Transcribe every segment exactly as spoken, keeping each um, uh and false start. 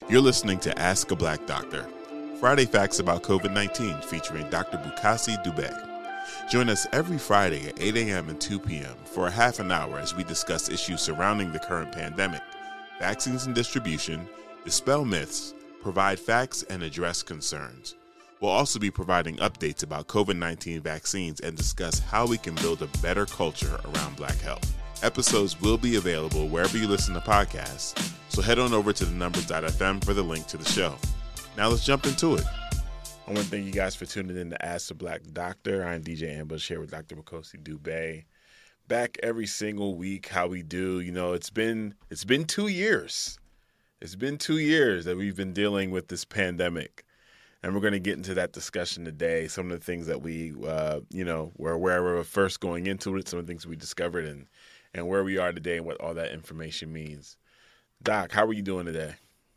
You're listening to Ask a Black Doctor, Friday Facts about COVID nineteen featuring Doctor Bukasi Dube. Join us every Friday at eight a.m. and two p.m. for a half an hour as we discuss issues surrounding the current pandemic, vaccines and distribution, dispel myths, provide facts, and address concerns. We'll also be providing updates about COVID nineteen vaccines and discuss how we can build a better culture around Black health. Episodes will be available wherever you listen to podcasts, so head on over to the numbers dot f m for the link to the show. Now let's jump into it. I want to thank you guys for tuning in to Ask the Black Doctor. I'm D J Ambush here with Doctor Bukasi Dube. Back every single week, how we do. You know, it's been it's been two years. It's been two years that we've been dealing with this pandemic. And we're going to get into that discussion today. Some of the things that we, uh, you know, were aware of first going into it, some of the things we discovered, and and where we are today and what all that information means. Doc, how are you doing today?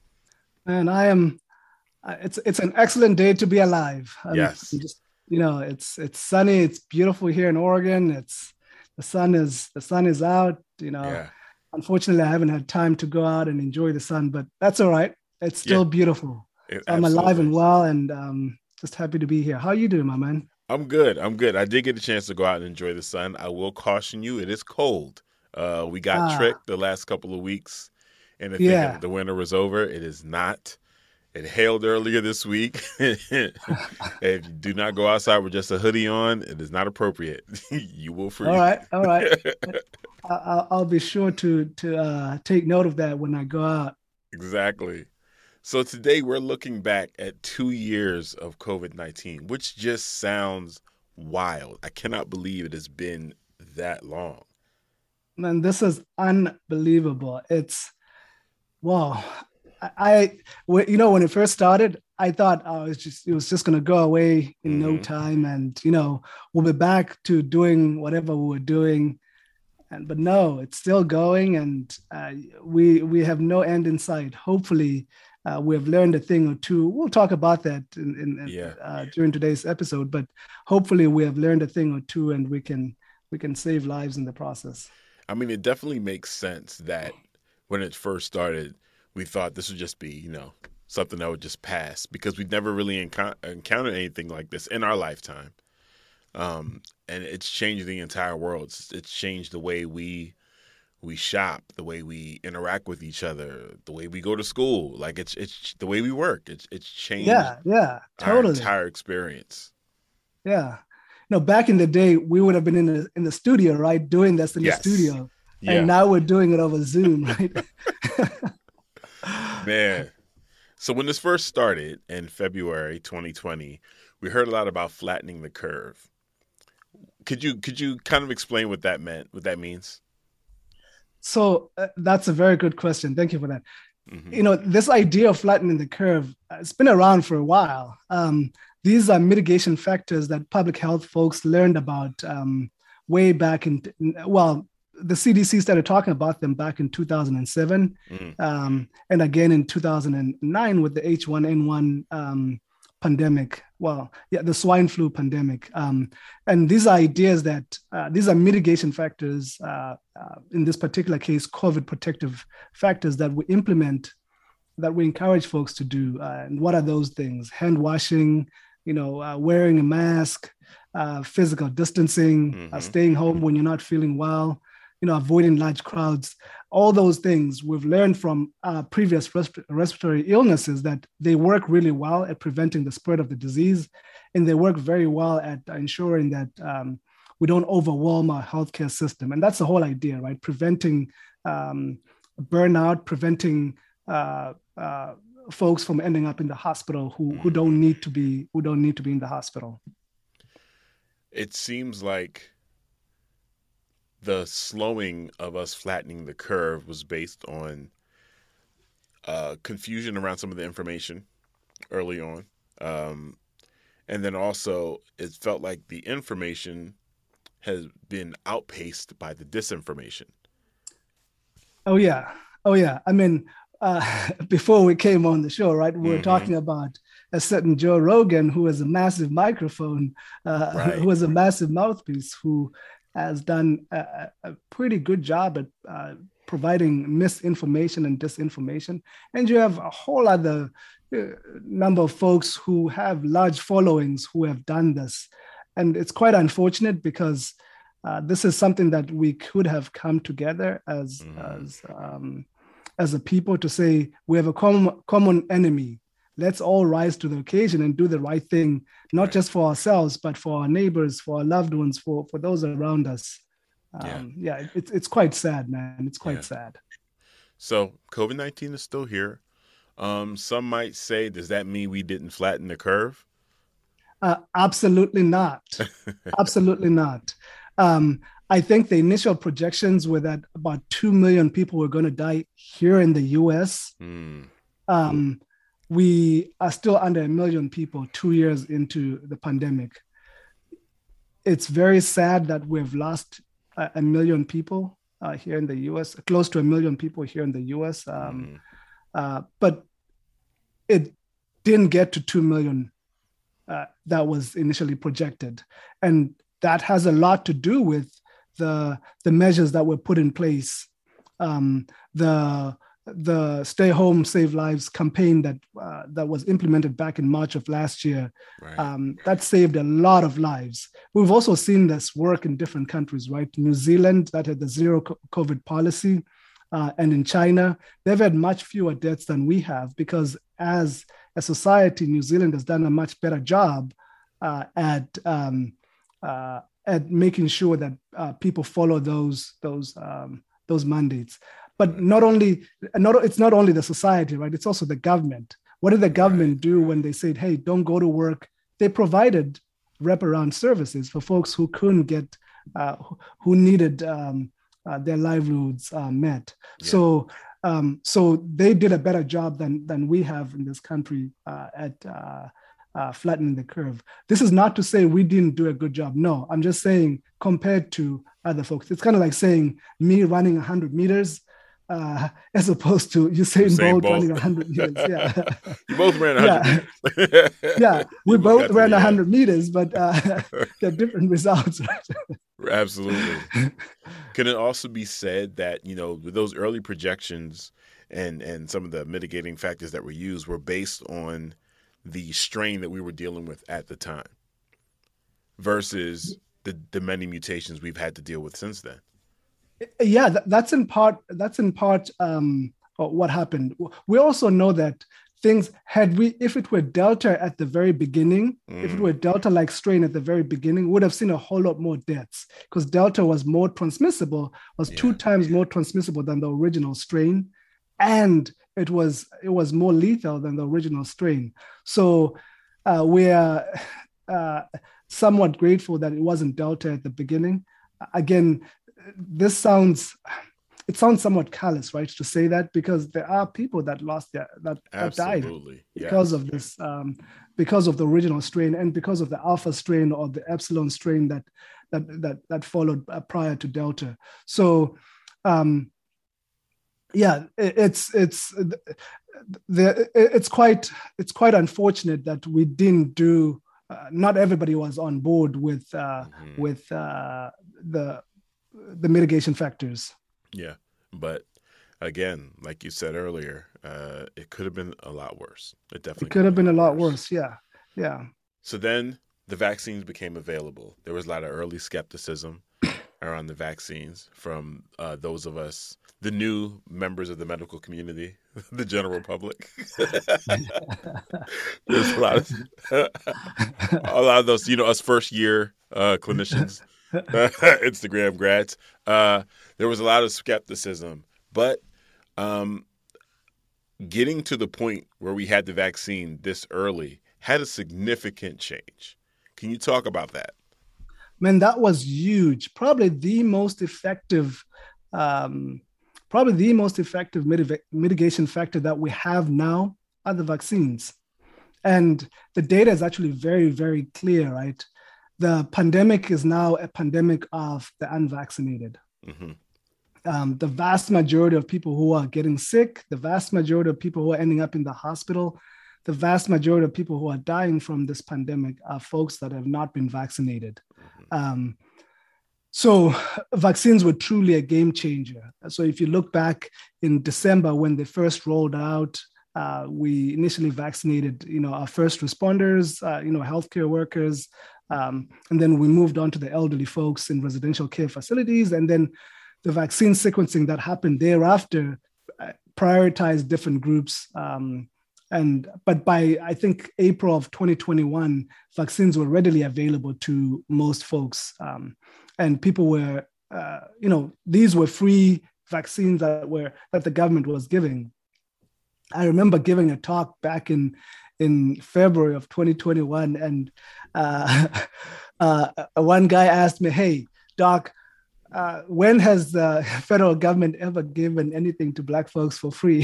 Man, I am. It's it's an excellent day to be alive. I'm, yes. I'm just, you know, it's it's sunny. It's beautiful here in Oregon. It's the sun is the sun is out. You know, yeah. Unfortunately, I haven't had time to go out and enjoy the sun, but that's all right. It's still yeah. beautiful. It, I'm alive and well, and um, just happy to be here. How are you doing, my man? I'm good. I'm good. I did get a chance to go out and enjoy the sun. I will caution you, it is cold. Uh, we got ah. tricked the last couple of weeks into thinking yeah. the winter was over. It is not. It hailed earlier this week. If you do not go outside with just a hoodie on, it is not appropriate. You will freeze. All right. All right. I'll, I'll be sure to, to uh, take note of that when I go out. Exactly. So today we're looking back at two years of COVID nineteen, which just sounds wild. I cannot believe it has been that long. Man, this is unbelievable. It's, wow. I, I, you know, when it first started, I thought oh, it's just, it was just going to go away in mm-hmm. no time. And, you know, we'll be back to doing whatever we were doing. And, but no, it's still going. And uh, we, we have no end in sight. Hopefully, Uh, we have learned a thing or two. We'll talk about that in, in, yeah. uh, during today's episode, but hopefully we have learned a thing or two and we can we can save lives in the process. I mean, it definitely makes sense that when it first started, we thought this would just be, you know, something that would just pass because we'd never really enco- encountered anything like this in our lifetime. Um, and it's changed the entire world. It's, it's changed the way we we shop, the way we interact with each other, the way we go to school. Like it's it's the way we work. It's it's changed. Yeah, yeah, totally. Our entire experience. Yeah, no. Back in the day, we would have been in the in the studio, right, doing this in yes. the studio, yeah. and now we're doing it over Zoom, right? Man, so when this first started in February twenty twenty, we heard a lot about flattening the curve. Could you could you kind of explain what that meant? What that means? So uh, that's a very good question. Thank you for that. Mm-hmm. You know, this idea of flattening the curve, uh, it's been around for a while. Um, these are mitigation factors that public health folks learned about um, way back in, well, the C D C started talking about them back in two thousand seven mm-hmm. um, and again in two thousand nine with the H one N one um, pandemic. Well, yeah, the swine flu pandemic. Um, and these are ideas that, uh, these are mitigation factors, uh, uh, in this particular case, COVID protective factors that we implement, that we encourage folks to do. Uh, and what are those things? Hand washing, you know, uh, wearing a mask, uh, physical distancing, mm-hmm. uh, staying home when you're not feeling well, you know, avoiding large crowds. All those things we've learned from uh, previous resp- respiratory illnesses that they work really well at preventing the spread of the disease, and they work very well at ensuring that um, we don't overwhelm our healthcare system. And that's the whole idea, right? Preventing um, burnout, preventing uh, uh, folks from ending up in the hospital who who don't need to be who don't need to be in the hospital. It seems like the slowing of us flattening the curve was based on uh, confusion around some of the information early on. Um, and then also it felt like the information has been outpaced by the disinformation. Oh, yeah. Oh, yeah. I mean, uh, before we came on the show, right, we were mm-hmm. talking about a certain Joe Rogan, who has a massive microphone, uh, right. who has a massive mouthpiece, who has done a, a pretty good job at uh, providing misinformation and disinformation. And you have a whole other uh, number of folks who have large followings who have done this. And it's quite unfortunate because uh, this is something that we could have come together as, mm. as, um, as a people to say, we have a com- common enemy. Let's all rise to the occasion and do the right thing, not right. just for ourselves, but for our neighbors, for our loved ones, for, for those around us. Um, yeah, yeah it's, it's quite sad, man. It's quite yeah. sad. So COVID nineteen is still here. Um, some might say, does that mean we didn't flatten the curve? Uh, absolutely not. Absolutely not. Um, I think the initial projections were that about two million people were going to die here in the U S. Mm. Um, we are still under a million people two years into the pandemic. It's very sad that we've lost a, a million people uh, here in the U S, close to a million people here in the U S. Um, mm. uh, but it didn't get to two million uh, that was initially projected. And that has a lot to do with the, the measures that were put in place. Um, the the Stay Home, Save Lives campaign that uh, that was implemented back in March of last year, right. um, that saved a lot of lives. We've also seen this work in different countries, right? New Zealand, that had the zero COVID policy, uh, and in China, they've had much fewer deaths than we have because as a society, New Zealand has done a much better job uh, at um, uh, at making sure that uh, people follow those those um, those mandates. But not only, not it's not only the society, right? It's also the government. What did the government right. do when they said, "Hey, don't go to work"? They provided wraparound services for folks who couldn't get, uh, who needed um, uh, their livelihoods uh, met. Yeah. So, um, so they did a better job than than we have in this country uh, at uh, uh, flattening the curve. This is not to say we didn't do a good job. No, I'm just saying compared to other folks, it's kind of like saying me running one hundred meters. Uh, as opposed to Usain Bolt, Bolt running one hundred meters. Yeah. You both ran one hundred yeah. meters. Yeah, we both ran one hundred meters, but uh, they're different results. Absolutely. Can it also be said that, you know, with those early projections and, and some of the mitigating factors that were used were based on the strain that we were dealing with at the time versus the, the many mutations we've had to deal with since then? Yeah, that's in part. That's in part um, what happened. We also know that things had we, if it were Delta at the very beginning, mm. if it were Delta-like strain at the very beginning, we would have seen a whole lot more deaths because Delta was more transmissible, was yeah. two times more transmissible than the original strain, and it was it was more lethal than the original strain. So uh, we are uh, somewhat grateful that it wasn't Delta at the beginning. Again. This sounds, it sounds somewhat callous, right, to say that because there are people that lost their, that, that died because yes. of this, um, because of the original strain and because of the alpha strain or the epsilon strain that that that, that followed prior to Delta. So, um, yeah, it, it's it's the it's quite it's quite unfortunate that we didn't do. Uh, not everybody was on board with uh, mm-hmm. with uh, the. the mitigation factors. Yeah. But again, like you said earlier, uh, it could have been a lot worse. It definitely it could have been a lot worse. worse. Yeah. Yeah. So then the vaccines became available. There was a lot of early skepticism around the vaccines from uh, those of us, the new members of the medical community, the general public. There's a lot of, a lot of those, you know, us first year uh, clinicians. Instagram grads. Uh, there was a lot of skepticism, but um, getting to the point where we had the vaccine this early had a significant change. Can you talk about that? Man, that was huge. Probably the most effective, um, probably the most effective mitig- mitigation factor that we have now are the vaccines. And the data is actually very, very clear, right? The pandemic is now a pandemic of the unvaccinated. Mm-hmm. Um, the vast majority of people who are getting sick, the vast majority of people who are ending up in the hospital, the vast majority of people who are dying from this pandemic are folks that have not been vaccinated. Mm-hmm. Um, So vaccines were truly a game changer. So if you look back in December when they first rolled out, uh, we initially vaccinated, you know, our first responders, uh, you know, healthcare workers, um, and then we moved on to the elderly folks in residential care facilities, and then the vaccine sequencing that happened thereafter uh, prioritized different groups. Um, and but by I think April of twenty twenty-one, vaccines were readily available to most folks. Um, And people were, uh, you know, these were free vaccines that were that the government was giving. I remember giving a talk back in in February of twenty twenty-one, and uh, uh, one guy asked me, "Hey, Doc, uh, when has the federal government ever given anything to Black folks for free?"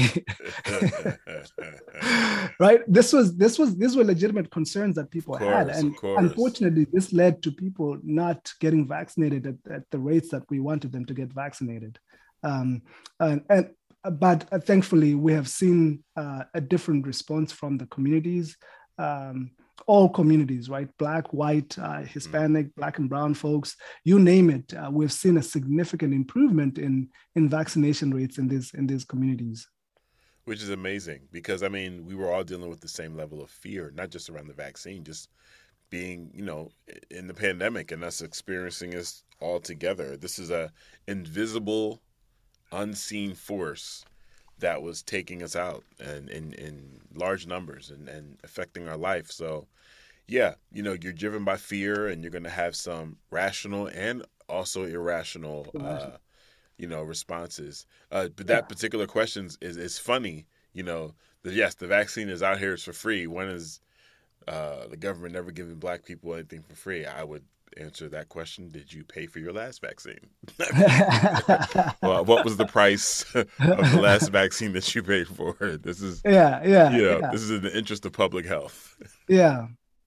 Right? This was this was these were legitimate concerns that people Of course, had, and of course. unfortunately, this led to people not getting vaccinated at, at the rates that we wanted them to get vaccinated. Um, and, and but uh, thankfully, we have seen uh, a different response from the communities. Um, all communities, right? Black, white, uh, Hispanic, mm. Black and brown folks, you name it. Uh, we've seen a significant improvement in in vaccination rates in these in these communities. Which is amazing because, I mean, we were all dealing with the same level of fear, not just around the vaccine, just being, you know, in the pandemic and us experiencing this all together. This is a invisible, unseen force that was taking us out and in, in large numbers and, and affecting our life. So, yeah, you know, you're driven by fear and you're going to have some rational and also irrational, uh, you know, responses. Uh, but that yeah. particular question is, is funny. You know, the, yes, the vaccine is out here. It's for free. When is uh, the government never giving Black people anything for free? I would answer that question. Did you pay for your last vaccine? Well, what was the price of the last vaccine that you paid for? This is, yeah, yeah, you know, yeah. this is in the interest of public health. Yeah.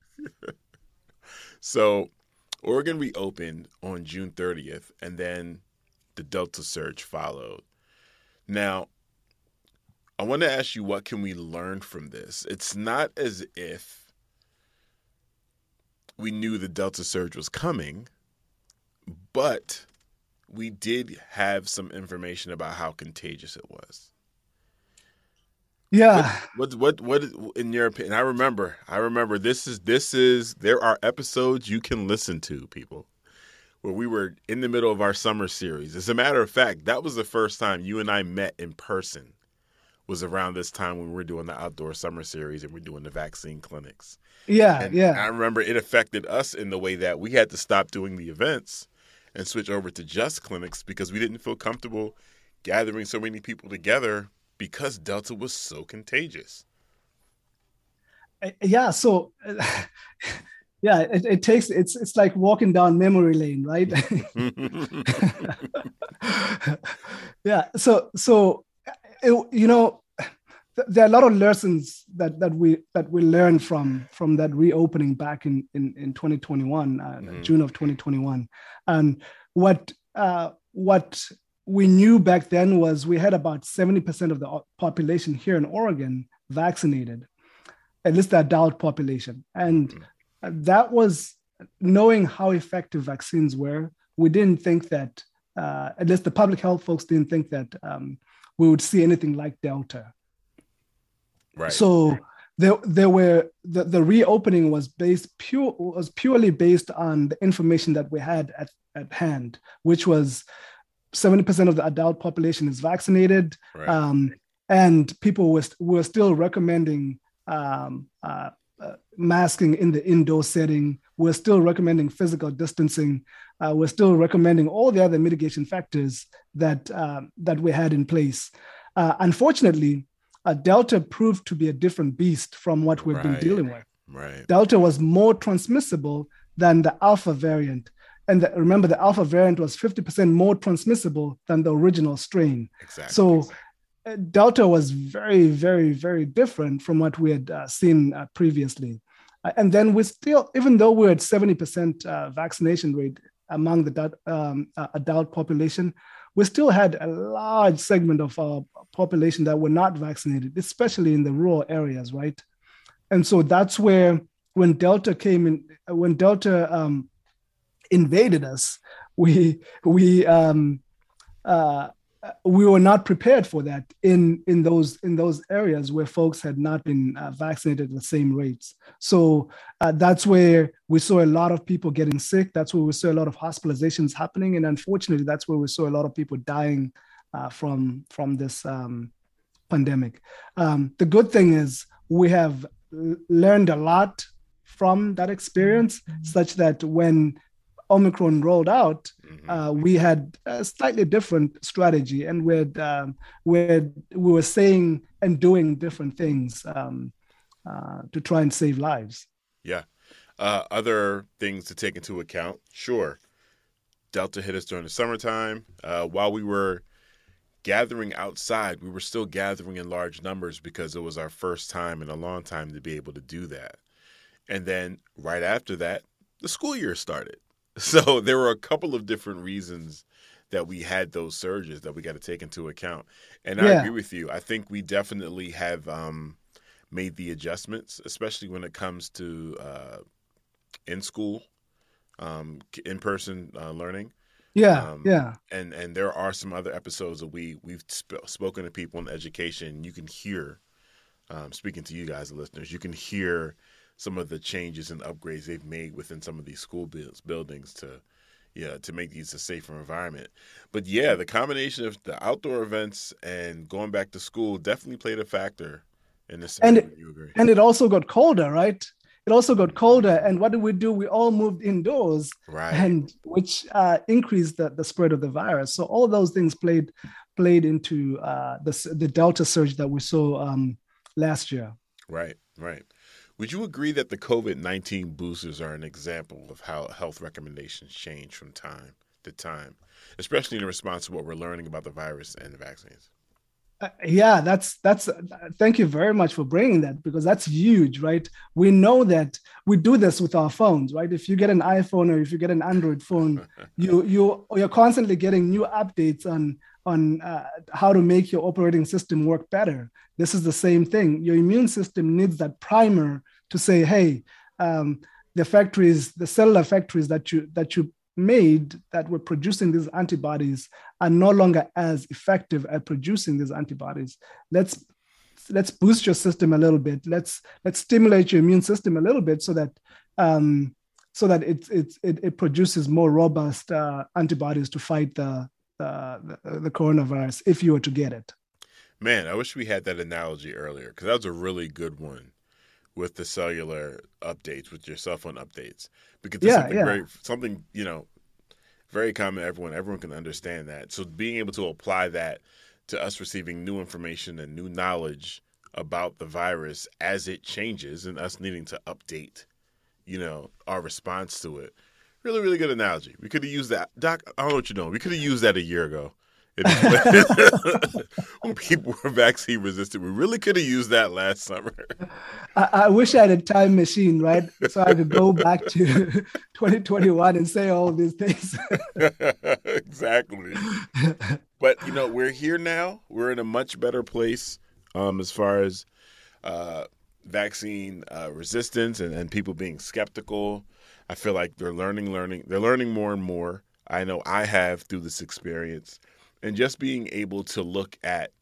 So Oregon reopened on June thirtieth, and then the Delta surge followed. Now, I want to ask you, what can we learn from this? It's not as if we knew the Delta surge was coming, but we did have some information about how contagious it was. Yeah. What, what, what, what in your opinion? I remember, I remember this is, this is, there are episodes you can listen to, people, where we were in the middle of our summer series. As a matter of fact, that was the first time you and I met in person, was around this time when we were doing the outdoor summer series and we're doing the vaccine clinics. Yeah, and yeah. I remember it affected us in the way that we had to stop doing the events and switch over to just clinics because we didn't feel comfortable gathering so many people together because Delta was so contagious. Yeah, so... Yeah, it, it takes, it's it's like walking down memory lane, right? Yeah, so, so it, you know, there are a lot of lessons that that we that we learned from from that reopening back in in, in twenty twenty-one, uh, mm-hmm. June of twenty twenty-one. And what uh, what we knew back then was we had about seventy percent of the population here in Oregon vaccinated, at least the adult population. And mm-hmm. that was, knowing how effective vaccines were, we didn't think that, uh, at least the public health folks didn't think that um, we would see anything like Delta. Right. So there, there were the, the reopening was based pure was purely based on the information that we had at, at hand, which was seventy percent of the adult population is vaccinated, right. um, and people were were still recommending um, uh, Uh, masking in the indoor setting. We're still recommending physical distancing. Uh, we're still recommending all the other mitigation factors that uh, that we had in place. Uh, unfortunately, uh, Delta proved to be a different beast from what we've right. been dealing with. Right. Delta was more transmissible than the Alpha variant. And the, remember, the Alpha variant was fifty percent more transmissible than the original strain. Exactly. So Delta was very, very, very different from what we had uh, seen uh, previously. Uh, and then we still, even though we're at seventy percent uh, vaccination rate among the um, uh, adult population, we still had a large segment of our population that were not vaccinated, especially in the rural areas, right? And so that's where, when Delta came in, when Delta um, invaded us, we we um, uh, we were not prepared for that in in those in those areas where folks had not been uh, vaccinated at the same rates. So uh, that's where we saw a lot of people getting sick. That's where we saw a lot of hospitalizations happening, and unfortunately, that's where we saw a lot of people dying uh, from from this um, pandemic. Um, the good thing is we have l- learned a lot from that experience, such that when Omicron rolled out, uh, we had a slightly different strategy, and we'd, um, we'd, we were saying and doing different things um, uh, to try and save lives. Yeah. Uh, other things to take into account, sure. Delta hit us during the summertime. Uh, while we were gathering outside, we were still gathering in large numbers because it was our first time in a long time to be able to do that. And then right after that, the school year started. So there were a couple of different reasons that we had those surges that we got to take into account. And I Yeah. agree with you. I think we definitely have um, made the adjustments, especially when it comes to uh, in-school, um, in-person uh, learning. Yeah, Um, yeah. And and there are some other episodes that we, we've sp- spoken to people in education. You can hear, um, speaking to you guys, the listeners, you can hear some of the changes and upgrades they've made within some of these school builds, buildings to, yeah, to make these a safer environment. But yeah, the combination of the outdoor events and going back to school definitely played a factor in this. And Would it, you agree? and it also got colder, right? It also got colder. And what did we do? We all moved indoors, Right. and which uh, increased the, the spread of the virus. So all those things played played into uh, the, the Delta surge that we saw um, last year. Right, right. Would you agree that the COVID nineteen boosters are an example of how health recommendations change from time to time, especially in response to what we're learning about the virus and the vaccines? Uh, yeah, that's that's. Uh, thank you very much for bringing that, because that's huge, right? We know that we do this with our phones, right? If you get an iPhone or if you get an Android phone, you you you're constantly getting new updates on on uh, how to make your operating system work better. This is the same thing. Your immune system needs that primer to say, hey, um, the factories, the cellular factories that you that you made that were producing these antibodies are no longer as effective at producing these antibodies. Let's let's boost your system a little bit. Let's let's stimulate your immune system a little bit so that um, so that it it it, it produces more robust uh, antibodies to fight the, the the coronavirus if you were to get it. Man, I wish we had that analogy earlier, because that was a really good one with the cellular updates, with your cell phone updates, because there's Yeah, something yeah. very something you know very common. Everyone everyone can understand that. So being able to apply that to us receiving new information and new knowledge about the virus as it changes, and us needing to update, you know, our response to it. Really, really good analogy. We could have used that, Doc. I don't know what you're doing. We could have used that a year ago. When people were vaccine resistant, we really could have used that last summer. I, I wish I had a time machine, right? So I could go back to twenty twenty-one and say all these things. Exactly. But, you know, we're here now. We're in a much better place um, as far as uh, vaccine uh, resistance and, and people being skeptical. I feel like they're learning, learning. They're learning more and more. I know I have through this experience. And just being able to look at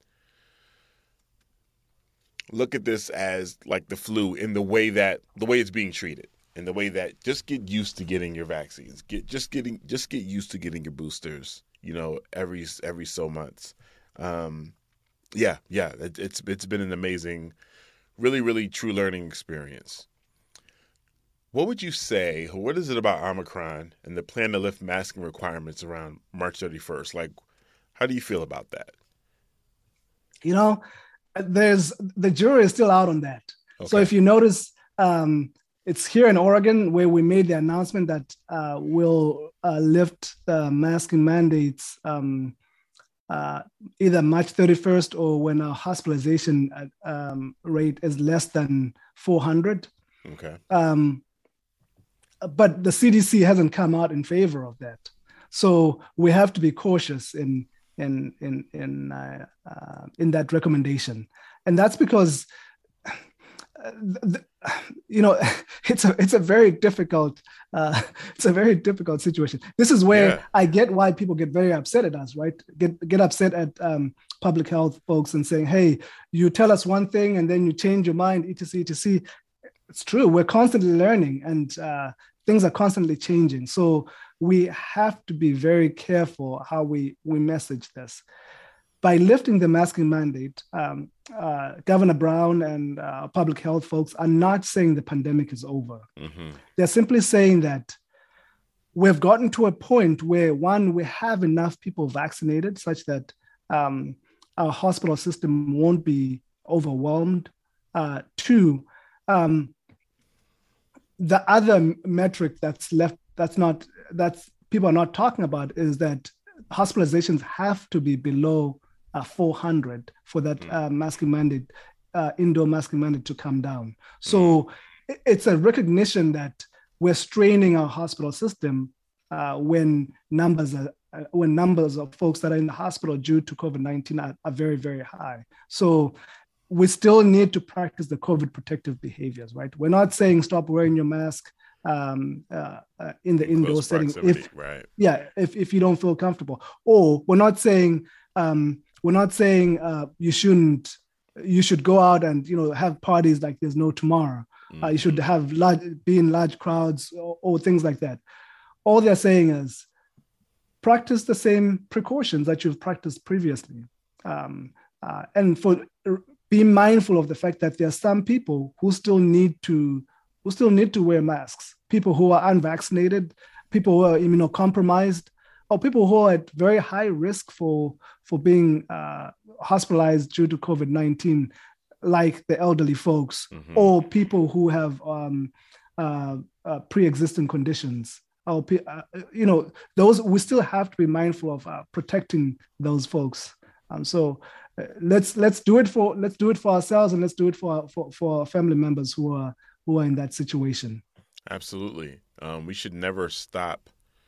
look at this as like the flu in the way that the way it's being treated, in the way that just get used to getting your vaccines, get just getting just get used to getting your boosters, you know, every every so months. Um, yeah, yeah, it, it's it's been an amazing, really, really true learning experience. What would you say? What is it about Omicron and the plan to lift masking requirements around March thirty-first? Like, how do you feel about that? You know, there's the jury is still out on that. Okay. So if you notice, um, it's here in Oregon where we made the announcement that uh, we'll uh, lift the masking mandates um, uh, either March thirty-first or when our hospitalization um, rate is less than four hundred. Okay. Um, but the C D C hasn't come out in favor of that. So we have to be cautious in in in in uh, uh, in that recommendation, and that's because the, you know, it's a it's a very difficult uh, it's a very difficult situation. This is where yeah. I get why people get very upset at us, right? Get get upset at um, public health folks and saying, "Hey, you tell us one thing and then you change your mind." et cetera, et cetera. It's true. We're constantly learning, and uh, things are constantly changing. So we have to be very careful how we we message this. By lifting the masking mandate, um, uh, Governor Brown and uh, public health folks are not saying the pandemic is over. Mm-hmm. They're simply saying that we've gotten to a point where, one, we have enough people vaccinated such that um, our hospital system won't be overwhelmed. Uh, two, um, the other metric that's left, that's not, that's people are not talking about is that hospitalizations have to be below Uh, four hundred for that uh, masking mandate, uh, indoor masking mandate to come down. So it's a recognition that we're straining our hospital system uh, when numbers are, uh, when numbers of folks that are in the hospital due to COVID nineteen are, are very, very high. So we still need to practice the COVID protective behaviors, right? We're not saying stop wearing your mask um, uh, uh, in the indoor setting. If, right. Yeah, if, if you don't feel comfortable. Or we're not saying, um, We're not saying uh, you shouldn't, you should go out and, you know, have parties like there's no tomorrow. Mm-hmm. Uh, you should have large, be in large crowds or, or things like that. All they're saying is practice the same precautions that you've practiced previously. Um, uh, and for be mindful of the fact that there are some people who still need to, who still need to wear masks. People who are unvaccinated, people who are immunocompromised, or people who are at very high risk for, for being uh, hospitalized due to COVID nineteen, like the elderly folks, mm-hmm. or people who have um, uh, uh, pre-existing conditions. Or, uh, you know, those, we still have to be mindful of uh, protecting those folks. Um, so uh, let's let's do it for let's do it for ourselves, and let's do it for for, for our family members who are who are in that situation. Absolutely, um, we should never stop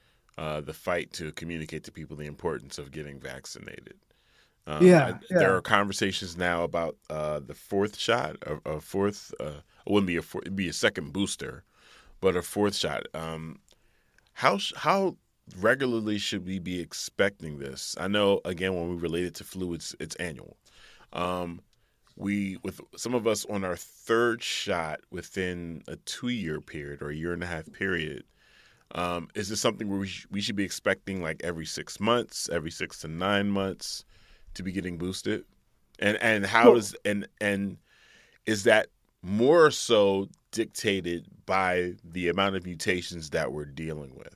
Uh, the fight to communicate to people the importance of getting vaccinated. Um, yeah, I, yeah, there are conversations now about uh, the fourth shot, a, a fourth, uh, it wouldn't be a fourth, it'd be a second booster, but a fourth shot. Um, how how regularly should we be expecting this? I know, again, when we relate it to flu, it's it's annual. Um, we, with some of us on our third shot within a two-year period or a year and a half period. Um, is this something where we, sh- we should be expecting like every six months, every six to nine months to be getting boosted? And and how well, does and and is that more so dictated by the amount of mutations that we're dealing with?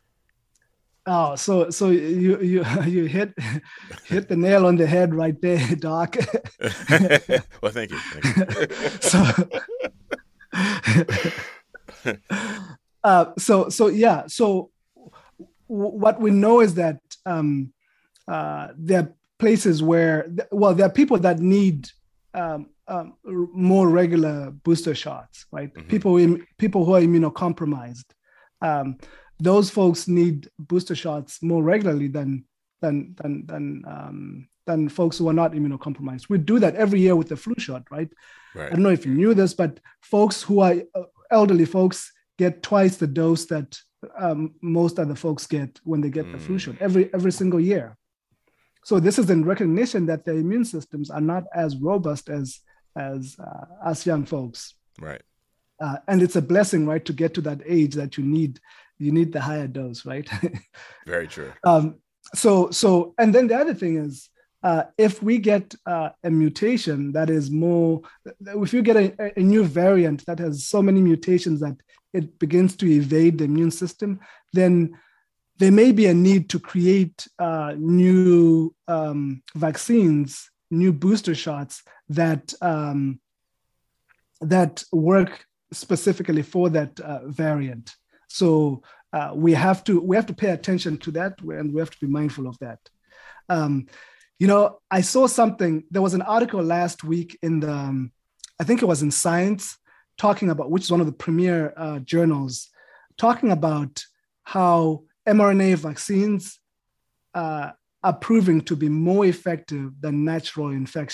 Oh, so so you you you hit hit the nail on the head right there, Doc. Well, thank you. Thank you. so. Uh, so, so yeah. So, w- what we know is that um, uh, there are places where, well, there are people that need um, um, more regular booster shots, right? Mm-hmm. People, in, people who are immunocompromised. Um, those folks need booster shots more regularly than than than than um, than folks who are not immunocompromised. We do that every year with the flu shot, right? Right. I don't know if you knew this, but folks who are elderly folks get twice the dose that um, most other folks get when they get mm. the flu shot every every single year. So this is in recognition that their immune systems are not as robust as as uh, us young folks. Right. Uh, and it's a blessing, right, to get to that age that you need you need the higher dose, right? Very true. Um, so so and then the other thing is, uh, if we get uh, a mutation that is more, if you get a, a new variant that has so many mutations that it begins to evade the immune system, then there may be a need to create uh, new um, vaccines, new booster shots that um, that work specifically for that uh, variant. So uh, we have to we have to pay attention to that, and we have to be mindful of that. Um, you know, I saw something. There was an article last week in the, um, I think it was in Science, talking about, which is one of the premier uh, journals, talking about how mRNA vaccines uh, are proving to be more effective than natural infection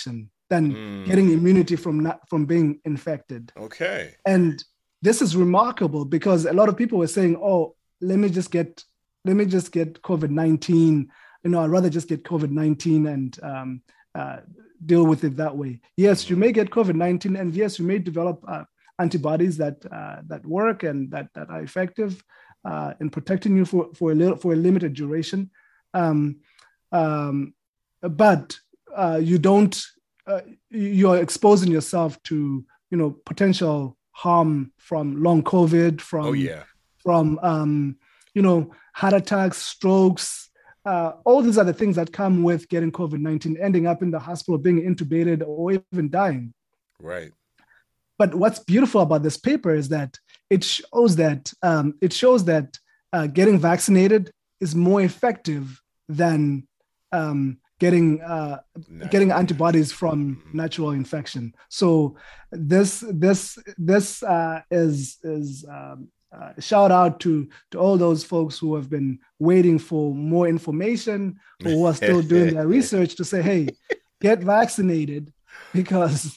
than Mm. getting immunity from not from being infected. Okay. And this is remarkable because a lot of people were saying, "Oh, let me just get, let me just get COVID nineteen. You know, I'd rather just get COVID nineteen and um, uh, deal with it that way." Yes, mm-hmm. you may get COVID nineteen, and yes, you may develop uh, antibodies that uh, that work and that that are effective uh, in protecting you for for a little, for a limited duration. Um, um, but uh, you don't, uh, you're exposing yourself to, you know, potential harm from long COVID, from, oh, yeah. from um, you know, heart attacks, strokes, uh, all these are the things that come with getting COVID nineteen, ending up in the hospital, being intubated, or even dying. Right. But what's beautiful about this paper is that it shows that um, it shows that uh, getting vaccinated is more effective than um, getting uh, getting antibodies from natural infection. So this this this uh, is is um, uh, shout out to to all those folks who have been waiting for more information, or who are still doing their research to say, hey, get vaccinated because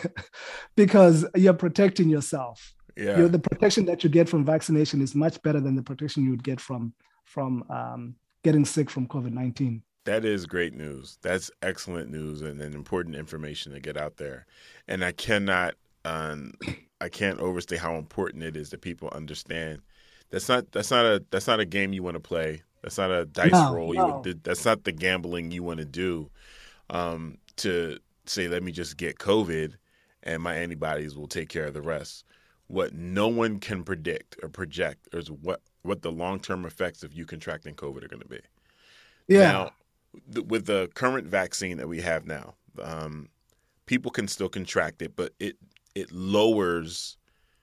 because you're protecting yourself. Yeah. You're, the protection that you get from vaccination is much better than the protection you would get from from um, getting sick from COVID nineteen. That is great news. That's excellent news and, and important information to get out there. And I cannot, um, I can't overstate how important it is that people understand. That's not that's not a that's not a game you want to play. That's not a dice no, roll. No. You would, that's not the gambling you want to do. Um, to say, let me just get COVID, and my antibodies will take care of the rest. What no one can predict or project is what what the long term effects of you contracting COVID are going to be. Yeah. Now, th- with the current vaccine that we have now, um, people can still contract it, but it it lowers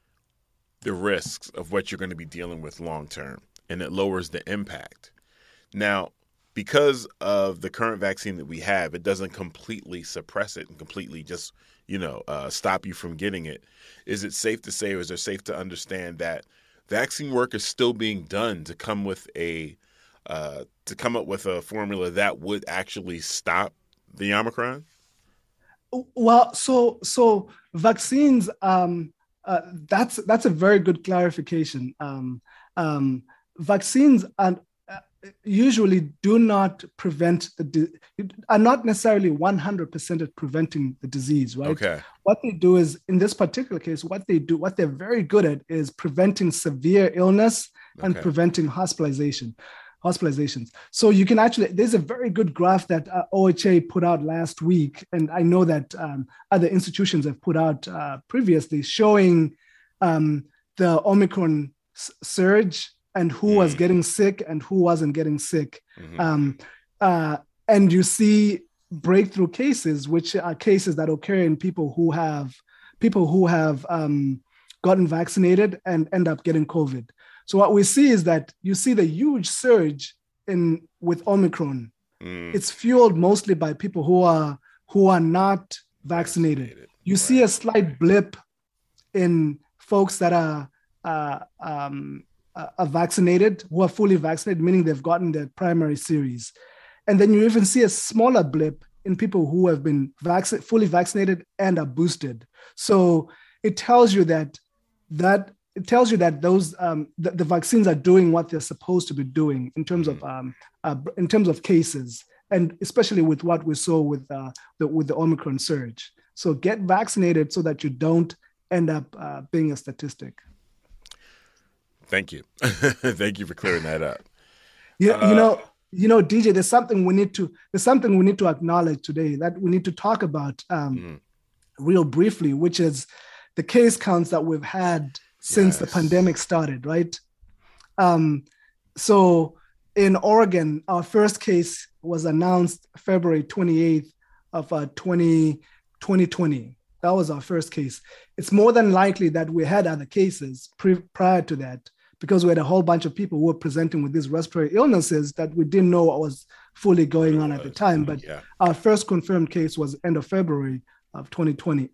the risks of what you're going to be dealing with long term, and it lowers the impact. Now, because of the current vaccine that we have, it doesn't completely suppress it and completely just, you know, uh, stop you from getting it. Is it safe to say, or is it safe to understand that vaccine work is still being done to come with a uh, to come up with a formula that would actually stop the Omicron? Well, so so vaccines. Um, uh, that's that's a very good clarification. Um, um, vaccines are usually do not prevent the di- are not necessarily one hundred percent at preventing the disease, right? Okay. What they do is, in this particular case, what they do, what they're very good at is preventing severe illness and Okay. preventing hospitalization, hospitalizations. So you can actually, there's a very good graph that uh, O H A put out last week, and I know that um, other institutions have put out uh, previously, showing um, the Omicron s- surge and who mm. was getting sick and who wasn't getting sick. Mm-hmm. Um, uh, and you see breakthrough cases, which are cases that occur in people who have people who have um, gotten vaccinated and end up getting COVID. So what we see is that you see the huge surge in with Omicron. Mm. It's fueled mostly by people who are who are not vaccinated. vaccinated. You right. see a slight blip in folks that are uh, um, are vaccinated, who are fully vaccinated, meaning they've gotten their primary series. And then you even see a smaller blip in people who have been vac- fully vaccinated and are boosted. So it tells you that that it tells you that those um, the, the vaccines are doing what they're supposed to be doing in terms of um, uh, in terms of cases, and especially with what we saw with uh, the with the Omicron surge. So get vaccinated so that you don't end up uh, being a statistic. Thank you. Thank you for clearing that up. Yeah, uh, you know, you know, D J, there's something we need to there's something we need to acknowledge today that we need to talk about um, mm. real briefly, which is the case counts that we've had since yes. the pandemic started, right? Um, so in Oregon, our first case was announced February twenty-eighth of uh, twenty twenty. That was our first case. It's more than likely that we had other cases pre- prior to that, because we had a whole bunch of people who were presenting with these respiratory illnesses that we didn't know what was fully going on at the time. But yeah. our first confirmed case was end of February of twenty twenty.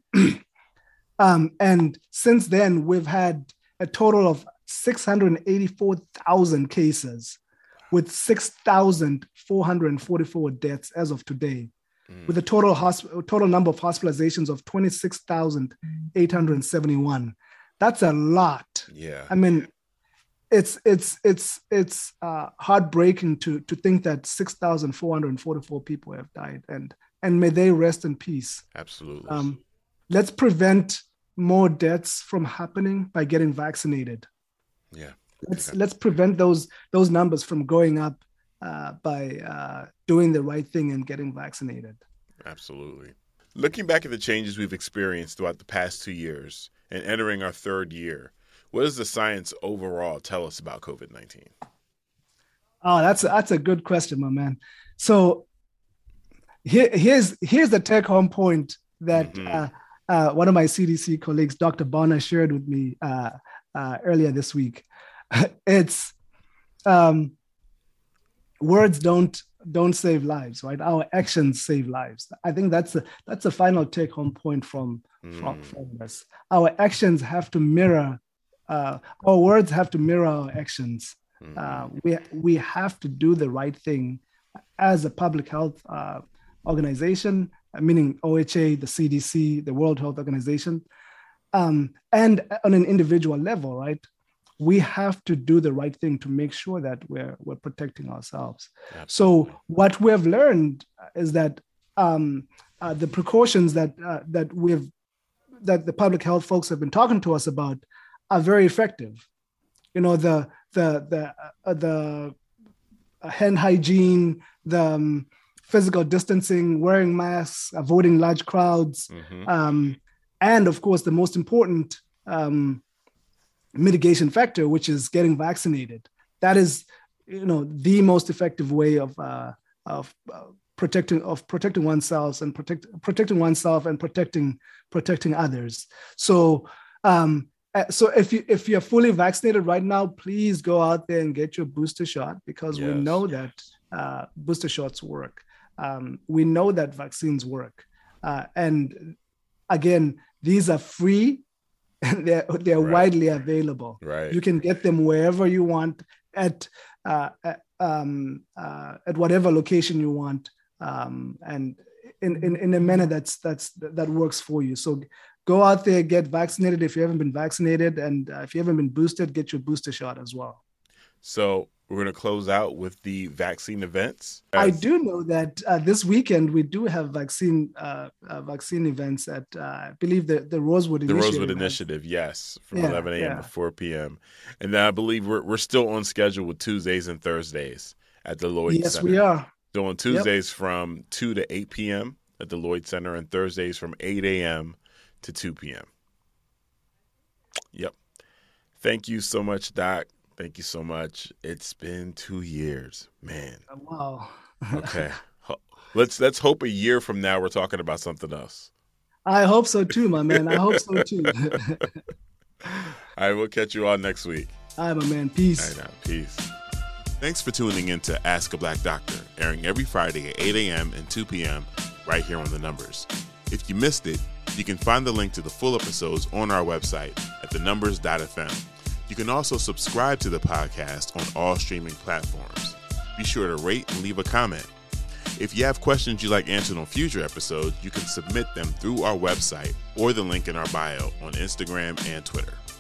um, and since then, we've had a total of six hundred eighty-four thousand cases with six thousand four hundred forty-four deaths as of today. mm. with a total hosp- total number of hospitalizations of twenty-six thousand eight hundred seventy-one. That's a lot. Yeah. I mean, it's it's it's it's uh, heartbreaking to to think that six thousand four hundred forty-four people have died, and and may they rest in peace. Absolutely. Um, let's prevent more deaths from happening by getting vaccinated. Yeah. Let's okay. let's prevent those those numbers from going up uh, by uh, doing the right thing and getting vaccinated. Absolutely. Looking back at the changes we've experienced throughout the past two years and entering our third year, what does the science overall tell us about COVID nineteen? Oh, that's a, that's a good question, my man. So here, here's here's the take-home point that mm-hmm. uh, uh, one of my C D C colleagues, Doctor Bonner, shared with me uh, uh, earlier this week. It's um, words don't don't save lives, right? Our actions save lives. I think that's a that's a final take-home point from mm. from, from this. Our actions have to mirror. Uh, our words have to mirror our actions. Mm. Uh, we we have to do the right thing as a public health uh, organization, meaning O H A, the C D C, the World Health Organization, um, and on an individual level, right? We have to do the right thing to make sure that we're we're protecting ourselves. Absolutely. So what we have learned is that um, uh, the precautions that uh, that we've that the public health folks have been talking to us about are very effective. You know, the the the uh, the hand hygiene, the um, physical distancing, wearing masks, avoiding large crowds, mm-hmm. um, and of course the most important um, mitigation factor, which is getting vaccinated. That is, you know, the most effective way of uh, of uh, protecting of protecting oneself and protect protecting oneself and protecting protecting others. So, um, so if you if you're fully vaccinated right now, please go out there and get your booster shot, because yes. we know that uh, booster shots work. Um, we know that vaccines work, uh, and again, these are free. And they're they're right. widely available. Right. You can get them wherever you want at uh, at, um, uh, at whatever location you want, um, and in, in in a manner that's that's that works for you. So go out there, get vaccinated if you haven't been vaccinated, and uh, if you haven't been boosted, get your booster shot as well. So we're going to close out with the vaccine events. As- I do know that uh, this weekend we do have vaccine uh, uh, vaccine events at, uh, I believe, the, the Rosewood the Initiative. The Rosewood Initiative, yes, from yeah, eleven a.m. yeah. to four p.m. And then I believe we're we're still on schedule with Tuesdays and Thursdays at the Lloyd yes, Center. Yes, we are. So on Tuesdays yep. from two to eight p.m. at the Lloyd Center, and Thursdays from eight a.m. to two p.m. Yep. Thank you so much, Doc. Thank you so much. It's been two years, man. Wow. Okay. Let's let's hope a year from now we're talking about something else. I hope so too, my man. I hope so too. All right, we'll catch you all next week. All right, my man. Peace. All right, now, peace. Thanks for tuning in to Ask a Black Doctor, airing every Friday at eight a.m. and two p.m. right here on The Numbers. If you missed it, you can find the link to the full episodes on our website at the numbers dot f m. You can also subscribe to the podcast on all streaming platforms. Be sure to rate and leave a comment. If you have questions you'd like answered on future episodes, you can submit them through our website or the link in our bio on Instagram and Twitter.